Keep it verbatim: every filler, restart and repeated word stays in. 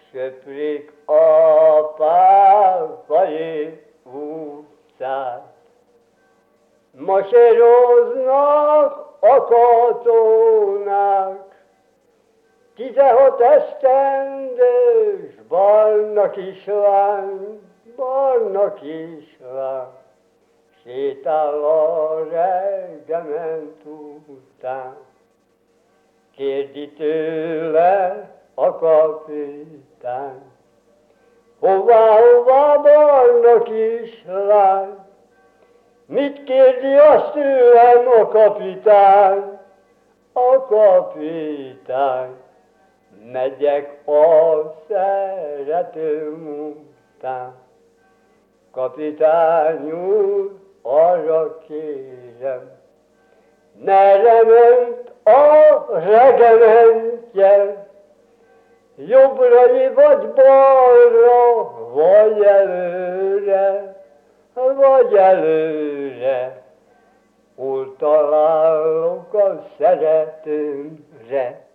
Söprik a Pápai utcát, masíroznak a katonák, tizenhat esztendős barna kislány, barna kislány, sétál a regiment után. Kérdi tőle a kapitány, hová, hová barna kislány? Mit kérdi azt tőlem a kapitány? A kapitány, megyek a szeretőm után. Kapitány úr, arra kérem, merre ment a regimentje? Jobbra vagy balra, vagy előre, vagy előre. Hol találok a szeretőmre?